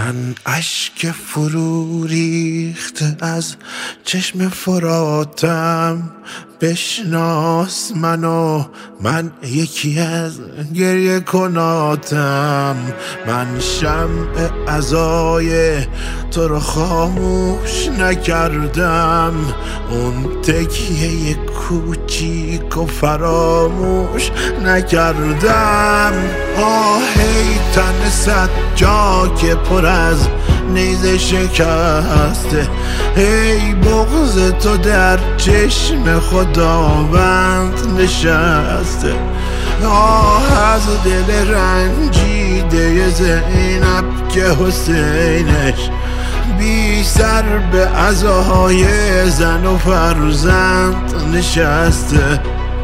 من اشک فرو ریخته از چشم فراتم، بشناس منو، من یکی از گریه کناتم. من شمع عزای تو رو خاموش نکردم، اون تکیه کوچیک و فراموش نکردم. آهی تن صد جا که پر از نیزه شکسته، ای بغض تو در چشم خداوند نشسته. آه از دل رنجیده زینب که حسینش بی سر به عزای زن و فرزند نشسته.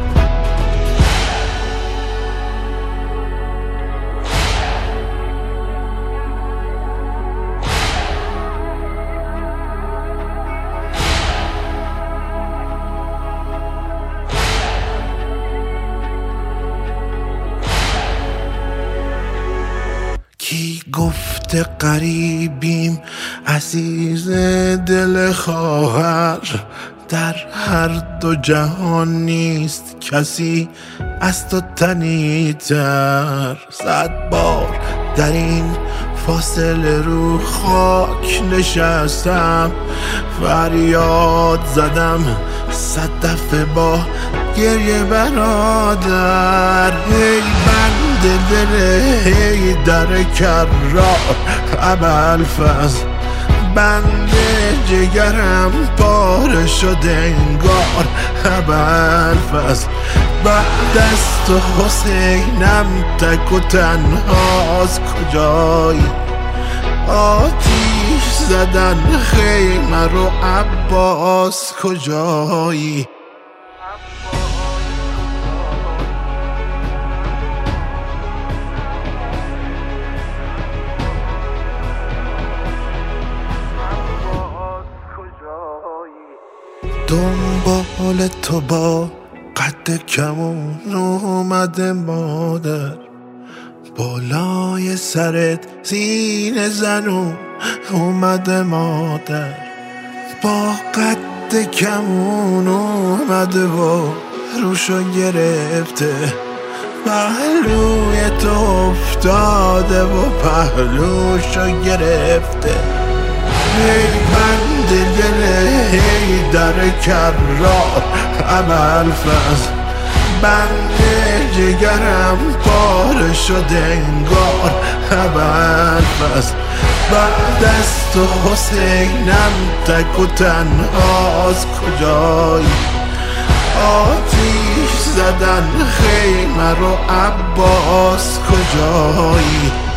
کی گفته غریبیم عزیز دل خواهر، در هر دو جهان نیست کسی از تو تنی‌تر. 100 بار در این فاصله رو خاک نشستم، فریاد زدم 100 دفعه با گریه برادر. ای بنده دل حیدر کرار ابوالفضل، بنده جگرم پاره شده انگار ابوالفضل. بعد از تو حسینم تک و تنهاست کجایی، آتیش زدن خیمه رو عباس کجایی. دنبال تو با قد کمون اومده مادر، بالای سرت سینه زنون اومده مادر. با قد کمون اومده و روشو گرفته، پهلوی تو افتاده و پهلوشو گرفته. ای بنده دل حیدر کرار ابوالفضل، بنده جگرم پاره شده انگار ابوالفضل. بعد از تو حسینم تک و تنهاست کجایی، آتیش زدن خیمه رو عباس کجایی.